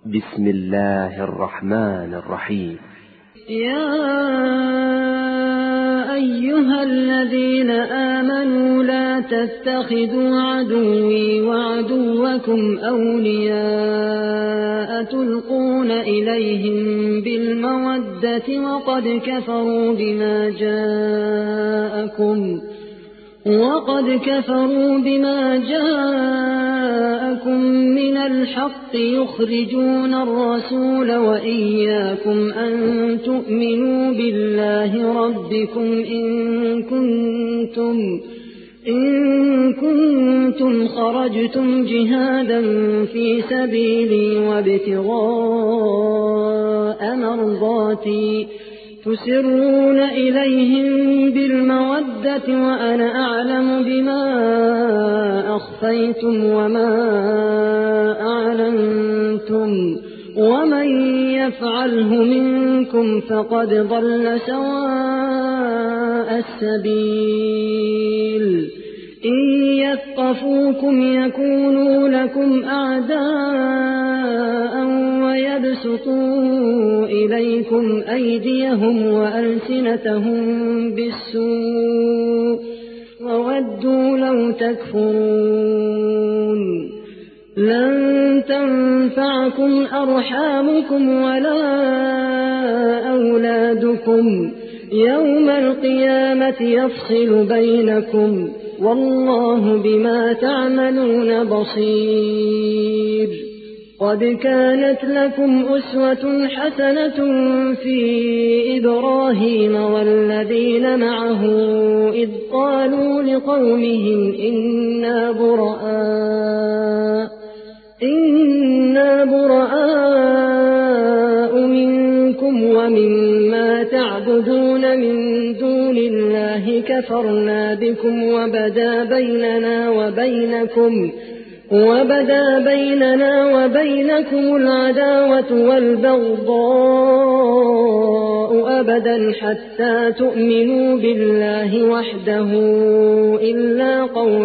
بسم الله الرحمن الرحيم. يا أيها الذين آمنوا لا تتخذوا عدوي وعدوكم أولياء تلقون إليهم بالمودة وقد كفروا بما جاءكم من الحق يخرجون الرسول وإياكم أن تؤمنوا بالله ربكم إن كنتم خرجتم جهادا في سبيلي وابتغاء مرضاتي تسرون إليهم بالمودة وأنا أعلم بما أخفيتم وما أعلنتم ومن يفعله منكم فقد ضل سواء السبيل. إن يثقفوكم يكونوا لكم أعداء ويبسطوا إليكم أيديهم وألسنتهم بالسوء وودوا لو تكفرون. لن تنفعكم أرحامكم ولا أولادكم يوم القيامة يفصل بينكم والله بما تعملون بصير. قد كانت لكم أسوة حسنة في إبراهيم والذين معه إذ قالوا لقومهم إنا براء منكم ومما تعبدون من دون الله كفرنا بكم وبدا بيننا وبينكم العداوة والبغضاء أبدا حتى تؤمنوا بالله وحده إلا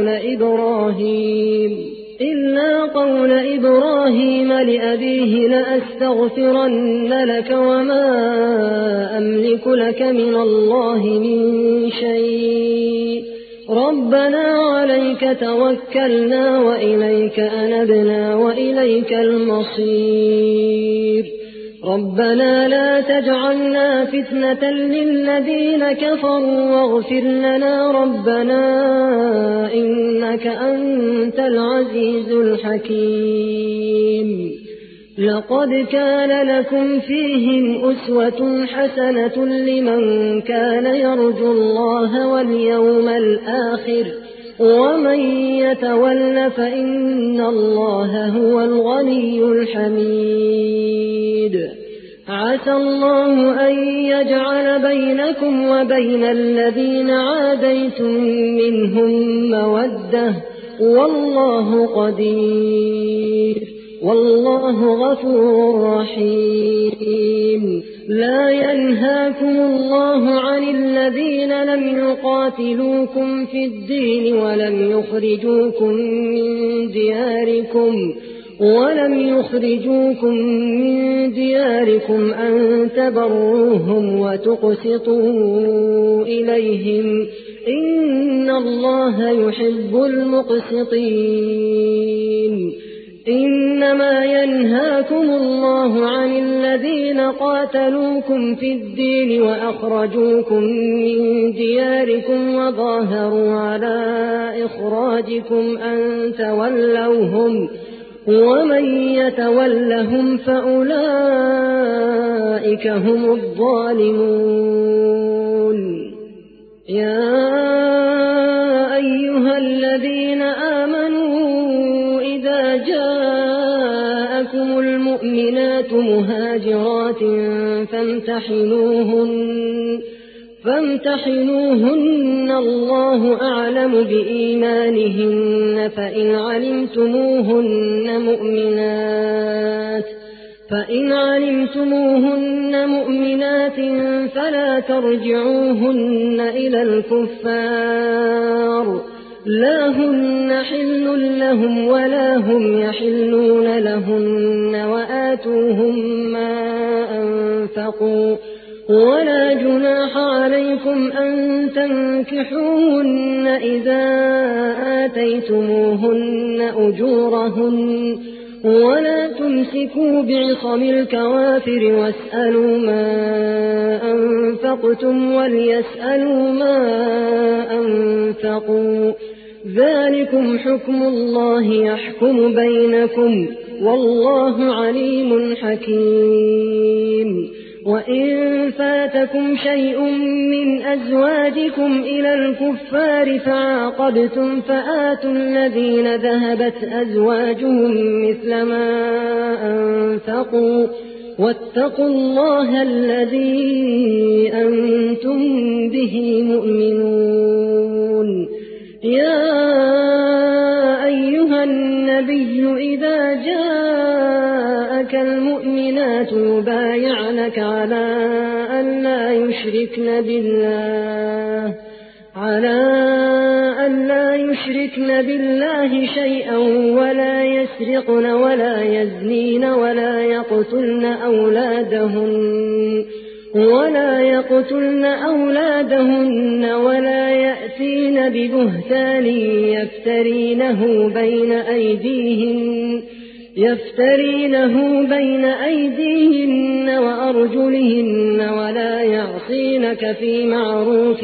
قول إبراهيم لأبيه لأستغفرن لك وما أملك لك من الله من شيء ربنا عليك توكلنا وإليك أنبنا وإليك المصير. ربنا لا تجعلنا فتنة للذين كفروا واغفر لنا ربنا إنك أنت العزيز الحكيم. لقد كان لكم فيهم أسوة حسنة لمن كان يرجو الله واليوم الآخر ومن يتول فإن الله هو الغني الحميد. عسى الله أن يجعل بينكم وبين الذين عاديتم منهم مودة والله قدير والله غفور رحيم. لا ينهاكم الله عن الذين لم يقاتلوكم في الدين ولم يخرجوكم من دياركم أن تبروهم وتقسطوا إليهم إن الله يحب المقسطين. إنما ينهاكم الله عن الذين قاتلوكم في الدين وأخرجوكم من دياركم وظاهروا على إخراجكم أن تولوهم ومن يتولهم فأولئك هم الظالمون. يا أيها الذين آمنوا إذا جاءكم المؤمنات مهاجرات فامتحنوهن الله أعلم بإيمانهن فإن علمتموهن مؤمنات فلا ترجعوهن إلى الكفار لا هن حل لهم ولا هم يحلون لهن وآتوهم ما أنفقوا ولا جناح عليكم أن تنكحوهن إذا آتيتموهن أجورهن ولا تمسكوا بعصم الكوافر واسألوا ما أنفقتم وليسألوا ما أنفقوا ذلكم حكم الله يحكم بينكم والله عليم حكيم وإن فاتكم شيء من أزواجكم إلى الكفار فعاقبتم فآتوا الذين ذهبت أزواجهم مثل ما أنفقوا واتقوا الله الذي أنتم به مؤمنون يا أيها النبي إذا جاءك المؤمنات يبايعنك على أن لا يشركن بالله شيئا ولا يسرقن ولا يزنين ولا يقتلن أولادهن ولا يأتين ببهتان يفترينه بين أيديهن وأرجلهن ولا يعصينك في معروف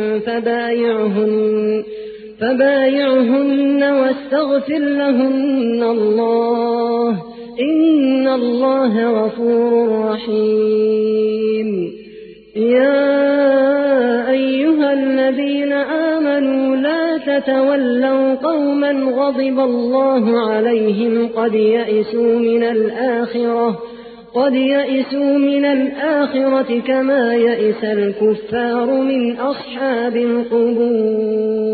فبايعهن واستغفر لهن الله إن الله غفور رحيم يا أيها الذين آمنوا لا تتولوا قوما غضب الله عليهم قد يئسوا من الآخرة كما يئس الكفار من أصحاب القبور